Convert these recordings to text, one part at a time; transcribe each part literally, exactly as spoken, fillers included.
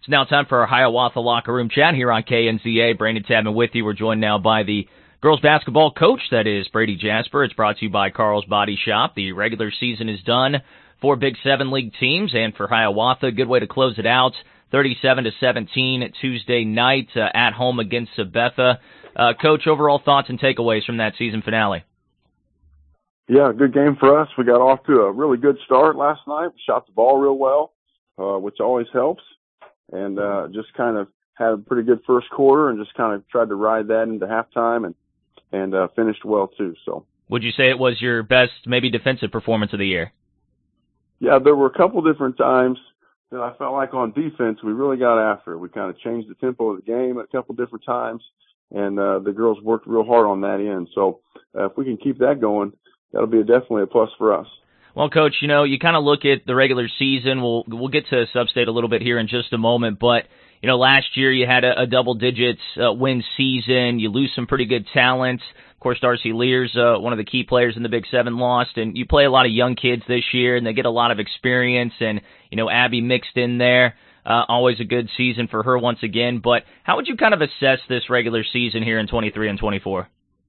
It's now time for our Hiawatha Locker Room Chat here on K N Z A. Brandon Tabman with you. We're joined now by the girls basketball coach, that is Brady Jasper. It's brought to you by Carl's Body Shop. The regular season is done for Big Seven League teams, and for Hiawatha, good way to close it out. thirty-seven to seventeen Tuesday night uh, at home against Sabetha. Uh, Coach, overall thoughts and takeaways from that season finale? Yeah, good game for us. We got off to a really good start last night. We shot the ball real well, uh, which always helps, and uh, just kind of had a pretty good first quarter and just kind of tried to ride that into halftime and, and uh, finished well too. So, would you say it was your best, maybe defensive performance of the year? Yeah, there were a couple different times that I felt like on defense we really got after it. We kind of changed the tempo of the game at a couple different times, and uh, the girls worked real hard on that end. So uh, if we can keep that going, that'll be a, definitely a plus for us. Well, Coach, you know, you kind of look at the regular season. We'll we'll get to Sub-State a little bit here in just a moment, but you know, last year you had a, a double-digit uh, win season. You lose some pretty good talent. Of course, Darcy Lear's uh, one of the key players in the Big Seven, lost, and you play a lot of young kids this year, and they get a lot of experience, and, you know, Abby mixed in there. Uh, always a good season for her once again. But how would you kind of assess this regular season here in twenty-three and twenty-four?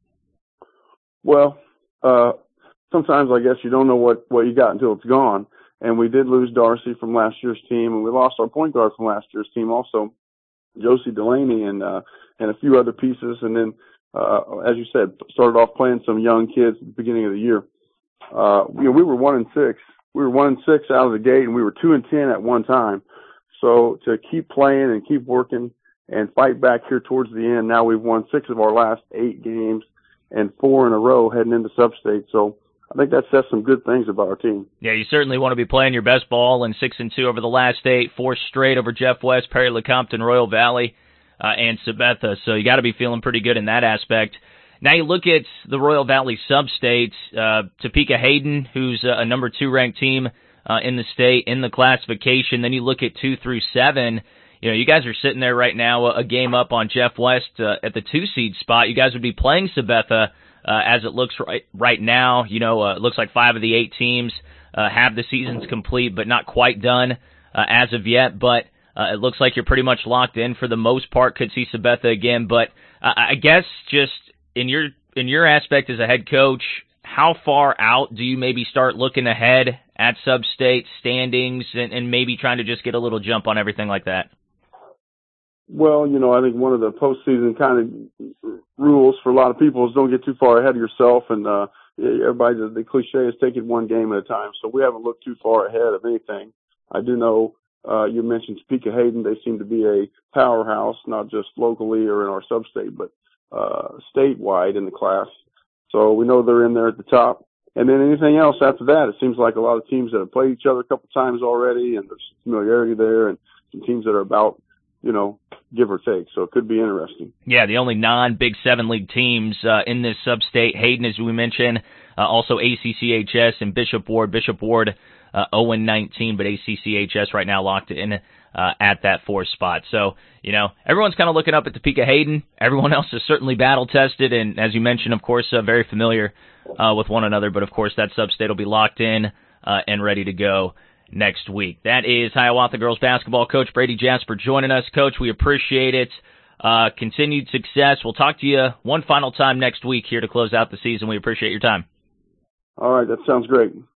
Well, uh, sometimes I guess you don't know what, what you got until it's gone. And we did lose Darcy from last year's team, and we lost our point guard from last year's team also, Josie Delaney, and uh, and a few other pieces. And then, uh, as you said, started off playing some young kids at the beginning of the year. Uh, you know, we were one and six. We were one and six out of the gate, and we were two and ten at one time. So to keep playing and keep working and fight back here towards the end, now we've won six of our last eight games and four in a row heading into Sub-State. So I think that says some good things about our team. Yeah, you certainly want to be playing your best ball, and six and two over the last eight, four straight over Jeff West, Perry LeCompton, Royal Valley, uh, and Sabetha. So you got to be feeling pretty good in that aspect. Now you look at the Royal Valley Sub-State, uh, Topeka Hayden, who's a number two ranked team uh, in the state in the classification. Then you look at two through seven. You know, you guys are sitting there right now, a game up on Jeff West uh, at the two seed spot. You guys would be playing Sabetha. Uh, as it looks right, right now, you know, uh, it looks like five of the eight teams uh, have the seasons complete, but not quite done uh, as of yet. But uh, it looks like you're pretty much locked in for the most part. Could see Sabetha again, but uh, I guess just in your in your aspect as a head coach, how far out do you maybe start looking ahead at Sub-State standings and, and maybe trying to just get a little jump on everything like that? Well, you know, I think one of the postseason kind of rules for a lot of people is don't get too far ahead of yourself, and uh, everybody, the, the cliche is take it one game at a time. So we haven't looked too far ahead of anything. I do know uh, you mentioned Topeka Hayden. They seem to be a powerhouse, not just locally or in our sub-state, but uh, statewide in the class. So we know they're in there at the top. And then anything else after that, it seems like a lot of teams that have played each other a couple times already, and there's familiarity there, and some teams that are about, you know, give or take. So it could be interesting. Yeah, the only non-Big Seven League teams uh, in this sub-state, Hayden, as we mentioned, uh, also A C C H S and Bishop Ward. Bishop Ward uh, oh and nineteen, but A C C H S right now locked in uh, at that fourth spot. So, you know, everyone's kind of looking up at Topeka Hayden. Everyone else is certainly battle-tested, and as you mentioned, of course, uh, very familiar uh, with one another. But, of course, that sub-state will be locked in uh, and ready to go next week. That is Hiawatha girls basketball coach Brady Jasper joining us. Coach, we appreciate it. Uh, continued success. We'll talk to you one final time next week here to close out the season. We appreciate your time. All right, that sounds great.